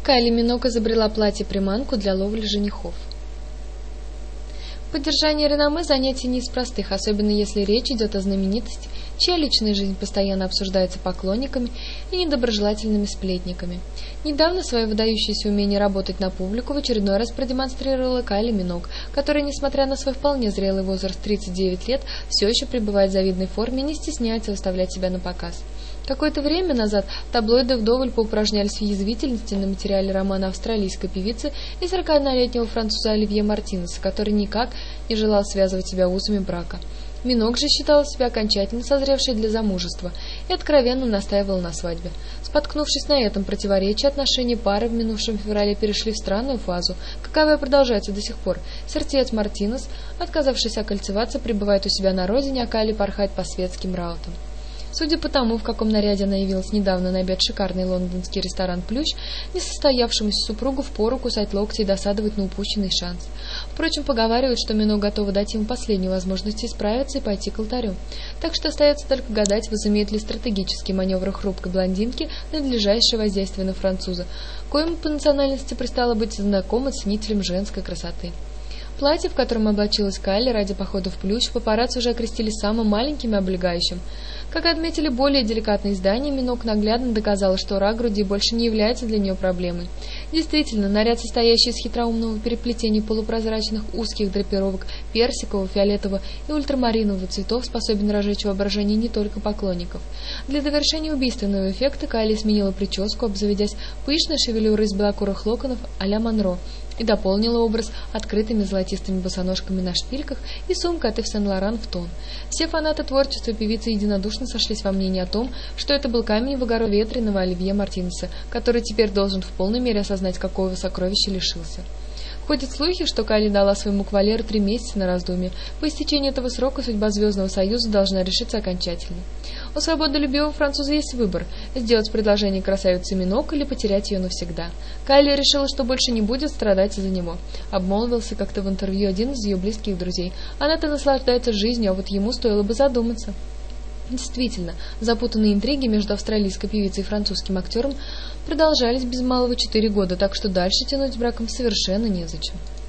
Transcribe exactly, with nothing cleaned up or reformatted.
Кайли Минок изобрела платье-приманку для ловли женихов. Поддержание реноме – занятие не из простых, особенно если речь идет о знаменитости, чья личная жизнь постоянно обсуждается поклонниками и недоброжелательными сплетниками. Недавно свое выдающееся умение работать на публику в очередной раз продемонстрировала Кайли Минок, которая, несмотря на свой вполне зрелый возраст тридцать девять лет, все еще пребывает в завидной форме и не стесняется выставлять себя на показ. Какое-то время назад таблоиды вдоволь поупражнялись в язвительности на материале романа австралийской певицы и сорокаоднолетнего француза Оливье Мартинеса, который никак не желал связывать себя узами брака. Минок же считала себя окончательно созревшей для замужества и откровенно настаивала на свадьбе. Споткнувшись на этом противоречии, отношения пары в минувшем феврале перешли в странную фазу, каковая продолжается до сих пор. Сердец Мартинес, отказавшись окольцеваться, пребывает у себя на родине, а Кайли порхает по светским раутам. Судя по тому, в каком наряде она явилась недавно на обед в шикарный лондонский ресторан «Плющ», несостоявшемуся супругу впору кусать локти и досадовать на упущенный шанс. Впрочем, поговаривают, что Минок готова дать ему последнюю возможность исправиться и пойти к алтарю. Так что остается только гадать, возымеет ли стратегический маневр хрупкой блондинки надлежащее воздействие на француза, коему по национальности пристало быть знакомым ценителем женской красоты. Платье, в котором облачилась Кайли ради похода в Плющ, папарацци уже окрестили самым маленьким и облегающим. Как отметили более деликатные издания, Минок наглядно доказала, что рак груди больше не является для нее проблемой. Действительно, наряд, состоящий из хитроумного переплетения полупрозрачных узких драпировок персикового, фиолетового и ультрамаринового цветов, способен разжечь воображение не только поклонников. Для довершения убийственного эффекта Кайли сменила прическу, обзаведясь пышной шевелюрой из белокурых локонов а-ля Монро, и дополнила образ открытыми золотистыми босоножками на шпильках и сумкой от Ив Сен-Лоран в тон. Все фанаты творчества певицы единодушно сошлись во мнении о том, что это был камень в огород ветреного Оливье Мартинеса, который теперь должен в полной мере осознать, какого сокровища лишился. Ходят слухи, что Кайли дала своему кавалеру три месяца на раздумье. По истечении этого срока судьба Звездного Союза должна решиться окончательно. У свободолюбивого француза есть выбор – сделать предложение красавице Минок или потерять ее навсегда. Кайли решила, что больше не будет страдать из-за него. Обмолвился как-то в интервью один из ее близких друзей. Она-то наслаждается жизнью, а вот ему стоило бы задуматься. Действительно, запутанные интриги между австралийской певицей и французским актером продолжались без малого четыре года, так что дальше тянуть с браком совершенно незачем.